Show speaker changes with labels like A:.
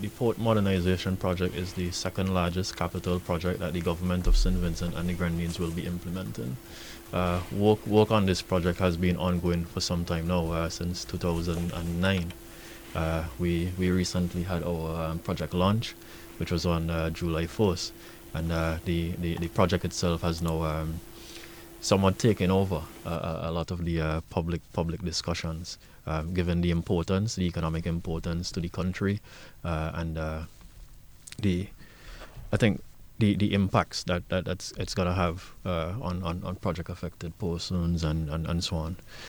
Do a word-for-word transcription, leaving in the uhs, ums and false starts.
A: the port modernization project is the second largest capital project that the government of Saint Vincent and the Grenadines will be implementing. Uh, work work on this project has been ongoing for some time now, uh, since two thousand nine. Uh, we we recently had our um, project launch, which was on uh, July first, and uh, the, the the project itself has now um, somewhat taken over uh, a lot of the uh, public public discussions, um, given the importance, the economic importance to the country, uh, and uh, the I think the, the impacts that, that that's it's gonna have uh, on, on, on project affected persons and, and, and so on.